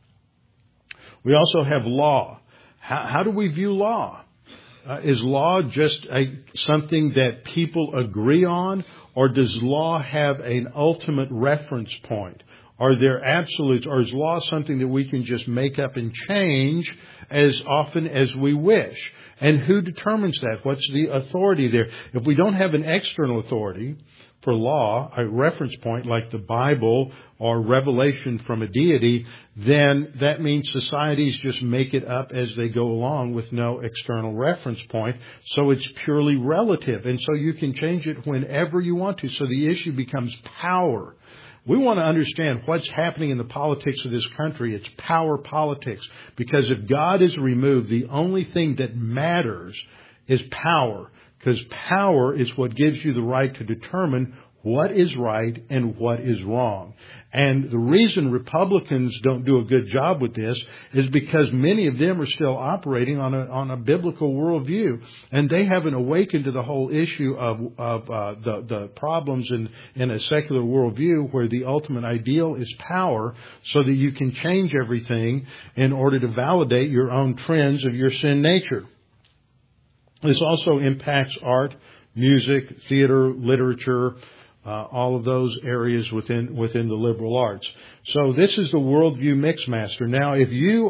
We also have law. How do we view law? Is law just something that people agree on, or does law have an ultimate reference point? Are there absolutes, or is law something that we can just make up and change as often as we wish? And who determines that? What's the authority there? If we don't have an external authority for law, a reference point like the Bible or revelation from a deity, then that means societies just make it up as they go along with no external reference point. So it's purely relative. And so you can change it whenever you want to. So the issue becomes power. We want to understand what's happening in the politics of this country. It's power politics. Because if God is removed, the only thing that matters is power. Because power is what gives you the right to determine what is right and what is wrong. And the reason Republicans don't do a good job with this is because many of them are still operating on a biblical worldview, and they haven't awakened to the whole issue of the problems in a secular worldview where the ultimate ideal is power, so that you can change everything in order to validate your own trends of your sin nature. This also impacts art, music, theater, literature, all of those areas within the liberal arts. So this is the worldview mixmaster. Now, if you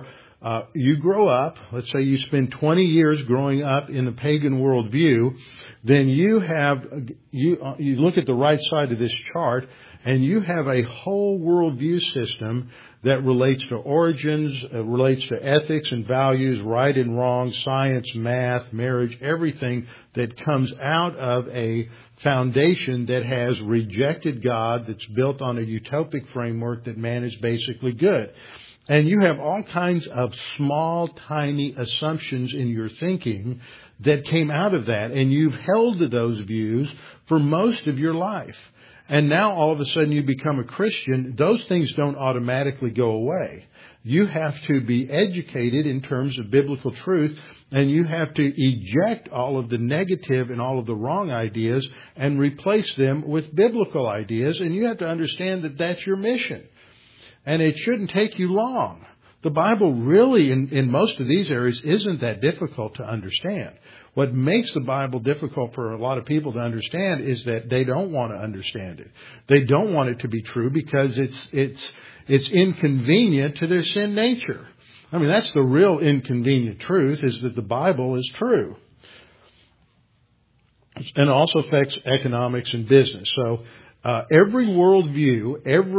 grow up, let's say you spend 20 years growing up in the pagan worldview, then you look at the right side of this chart, and you have a whole worldview system that relates to origins, relates to ethics and values, right and wrong, science, math, marriage, everything that comes out of a foundation that has rejected God, that's built on a utopic framework that man is basically good. And you have all kinds of small, tiny assumptions in your thinking that came out of that, and you've held to those views for most of your life. And now all of a sudden you become a Christian. Those things don't automatically go away. You have to be educated in terms of biblical truth, and you have to eject all of the negative and all of the wrong ideas and replace them with biblical ideas. And you have to understand that that's your mission. And it shouldn't take you long. The Bible really, in most of these areas, isn't that difficult to understand. What makes the Bible difficult for a lot of people to understand is that they don't want to understand it. They don't want it to be true because it's inconvenient to their sin nature. I mean, that's the real inconvenient truth, is that the Bible is true. And it also affects economics and business. So every worldview,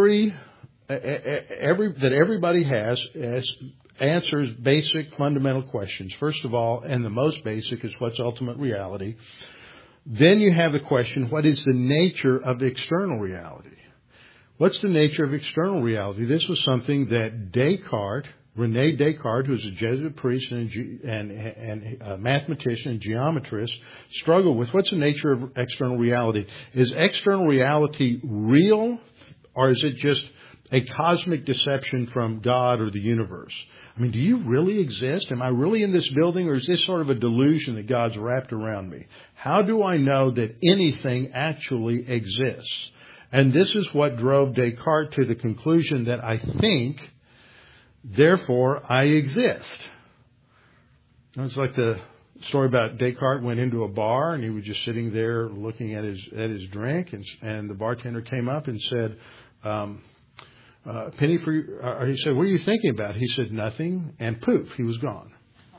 that everybody has answers basic fundamental questions. First of all, and the most basic, is what's ultimate reality. Then you have the question, what is the nature of external reality? What's the nature of external reality? This was something that René Descartes, who's a Jesuit priest and a mathematician and geometrist, struggled with. What's the nature of external reality? Is external reality real, or is it just a cosmic deception from God or the universe? I mean, do you really exist? Am I really in this building, or is this sort of a delusion that God's wrapped around me? How do I know that anything actually exists? And this is what drove Descartes to the conclusion that I think, therefore I exist. It's like the story about Descartes went into a bar and he was just sitting there looking at his drink, and the bartender came up and said, Penny for he said, what are you thinking about? He said, nothing. And poof, he was gone.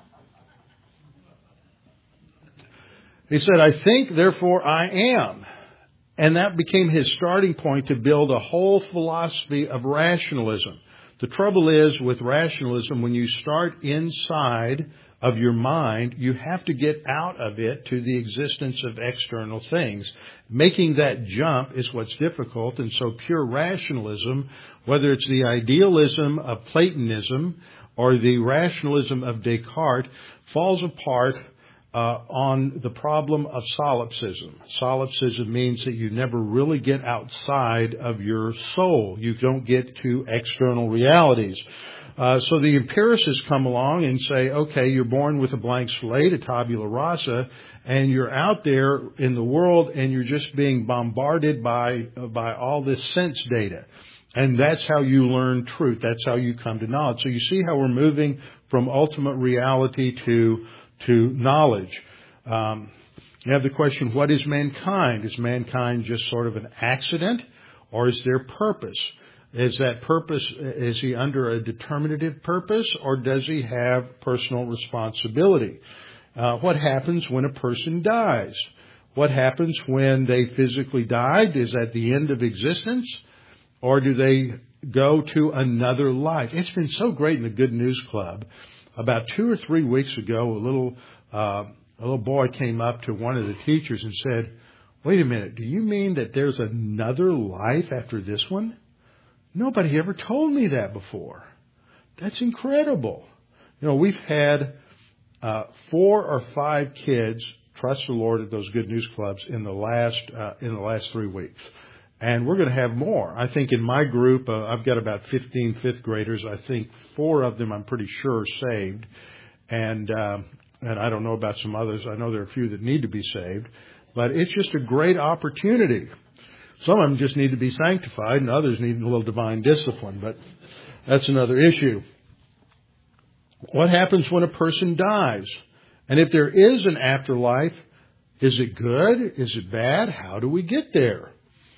He said, I think, therefore I am. And that became his starting point to build a whole philosophy of rationalism. The trouble is with rationalism, when you start inside of your mind, you have to get out of it to the existence of external things. Making that jump is what's difficult. And so pure rationalism, whether it's the idealism of Platonism or the rationalism of Descartes, falls apart on the problem of solipsism. Solipsism means that you never really get outside of your soul. You don't get to external realities. So the empiricists come along and say, okay, you're born with a blank slate, a tabula rasa, and you're out there in the world and you're just being bombarded by all this sense data. And that's how you learn truth. That's how you come to knowledge. So you see how we're moving from ultimate reality to knowledge. You have the question, what is mankind? Is mankind just sort of an accident, or is there purpose? Is that purpose, is he under a determinative purpose, or does he have personal responsibility? What happens when a person dies? What happens when they physically died? Is that the end of existence, or do they go to another life? It's been so great in the Good News Club. About 2 or 3 weeks ago, a little boy came up to one of the teachers and said, wait a minute, do you mean that there's another life after this one? Nobody ever told me that before. That's incredible. You know, we've had 4 or 5 kids trust the Lord at those Good News Clubs in the last 3 weeks. And we're going to have more. I think in my group, I've got about 15 fifth graders. I think 4 of them I'm pretty sure are saved. And I don't know about some others. I know there are a few that need to be saved. But it's just a great opportunity. Some of them just need to be sanctified and others need a little divine discipline. But that's another issue. What happens when a person dies? And if there is an afterlife, is it good? Is it bad? How do we get there?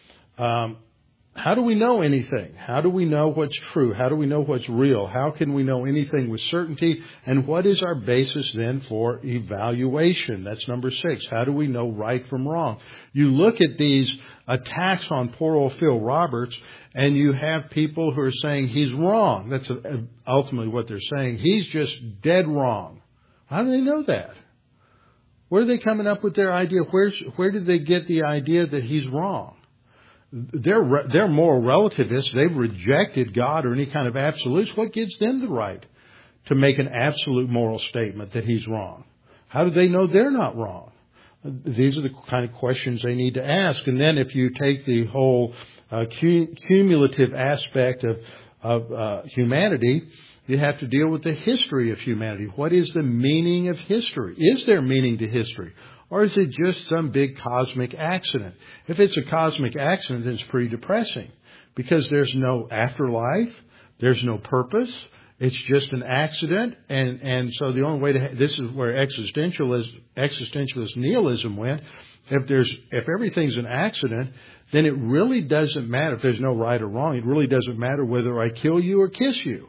How do we know anything? How do we know what's true? How do we know what's real? How can we know anything with certainty? And what is our basis then for evaluation? That's number 6. How do we know right from wrong? You look at these attacks on poor old Phil Roberts, and you have people who are saying he's wrong. That's ultimately what they're saying. He's just dead wrong. How do they know that? Where are they coming up with their idea? Where did they get the idea that he's wrong? They're moral relativists. They've rejected God or any kind of absolutes. What gives them the right to make an absolute moral statement that he's wrong? How do they know they're not wrong? These are the kind of questions they need to ask. And then if you take the whole cumulative aspect of humanity, you have to deal with the history of humanity. What is the meaning of history? Is there meaning to history? Or is it just some big cosmic accident? If it's a cosmic accident, then it's pretty depressing because there's no afterlife. There's no purpose. It's just an accident. And so the only way this is where existentialist nihilism went. If everything's an accident, then it really doesn't matter. If there's no right or wrong, it really doesn't matter whether I kill you or kiss you.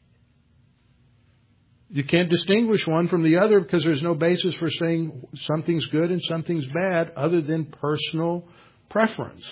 You can't distinguish one from the other because there's no basis for saying something's good and something's bad other than personal preference.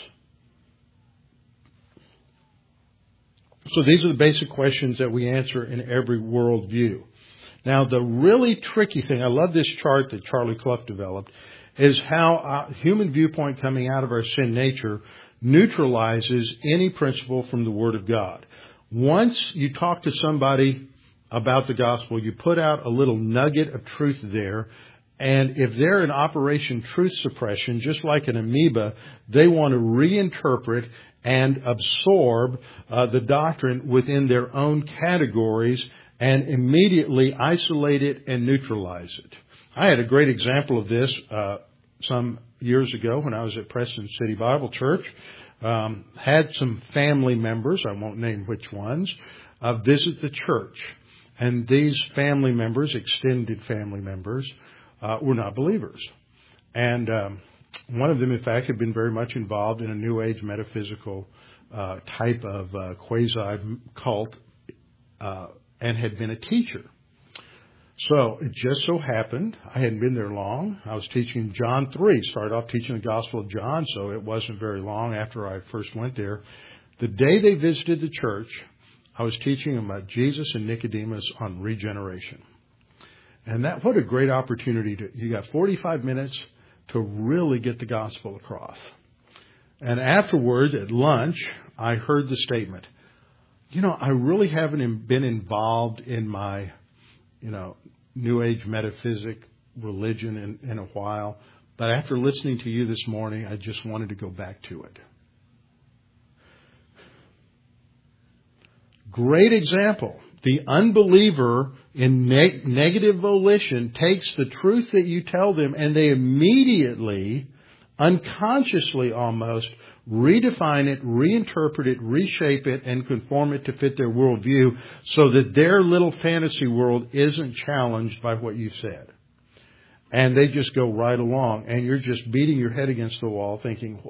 So these are the basic questions that we answer in every worldview. Now, the really tricky thing, I love this chart that Charlie Clough developed, is how human viewpoint coming out of our sin nature neutralizes any principle from the Word of God. Once you talk to somebody about the gospel, you put out a little nugget of truth there, and if they're in Operation Truth Suppression, just like an amoeba, they want to reinterpret and absorb the doctrine within their own categories and immediately isolate it and neutralize it. I had a great example of this some years ago when I was at Preston City Bible Church. Had some family members, I won't name which ones, visit the church. And these family members, extended family members, were not believers. And One of them, in fact, had been very much involved in a New Age metaphysical type of quasi-cult and had been a teacher. So it just so happened, I hadn't been there long. I was teaching John 3, started off teaching the Gospel of John, so it wasn't very long after I first went there. The day they visited the church, I was teaching them about Jesus and Nicodemus on regeneration. And what a great opportunity. You got 45 minutes to really get the gospel across. And afterwards, at lunch, I heard the statement, I really haven't been involved in my, New Age metaphysic religion in a while, but after listening to you this morning, I just wanted to go back to it. Great example. The unbeliever in negative volition takes the truth that you tell them and they immediately, unconsciously almost, redefine it, reinterpret it, reshape it, and conform it to fit their worldview so that their little fantasy world isn't challenged by what you've said. And they just go right along, and you're just beating your head against the wall thinking,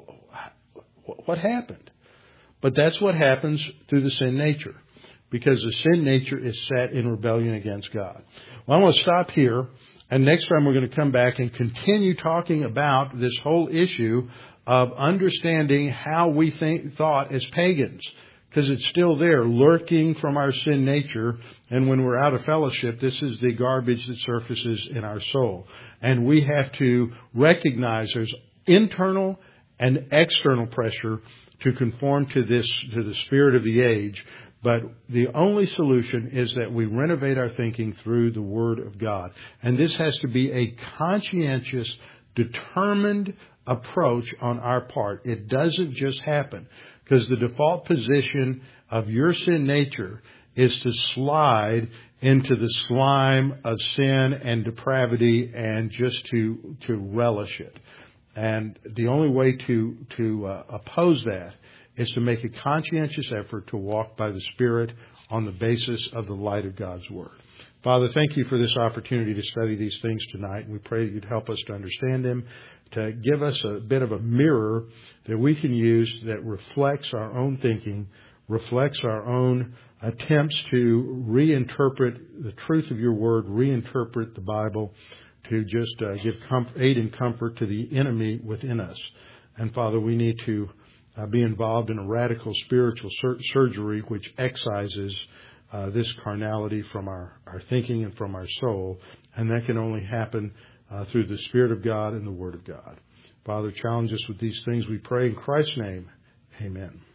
what happened? But that's what happens through the sin nature, because the sin nature is set in rebellion against God. Well, I want to stop here, and next time we're going to come back and continue talking about this whole issue of understanding how we thought as pagans, because it's still there, lurking from our sin nature. And when we're out of fellowship, this is the garbage that surfaces in our soul. And we have to recognize there's internal and external pressure to conform to the spirit of the age. But the only solution is that we renovate our thinking through the Word of God. And this has to be a conscientious, determined approach on our part. It doesn't just happen, because the default position of your sin nature is to slide into the slime of sin and depravity and just to relish it. And the only way to oppose that is to make a conscientious effort to walk by the Spirit on the basis of the light of God's Word. Father, thank you for this opportunity to study these things tonight. And we pray that you'd help us to understand them, to give us a bit of a mirror that we can use that reflects our own thinking, reflects our own attempts to reinterpret the truth of your Word, reinterpret the Bible, to just give aid and comfort to the enemy within us. And Father, we need to be involved in a radical spiritual surgery which excises this carnality from our thinking and from our soul. And that can only happen through the Spirit of God and the Word of God. Father, challenge us with these things, we pray in Christ's name. Amen.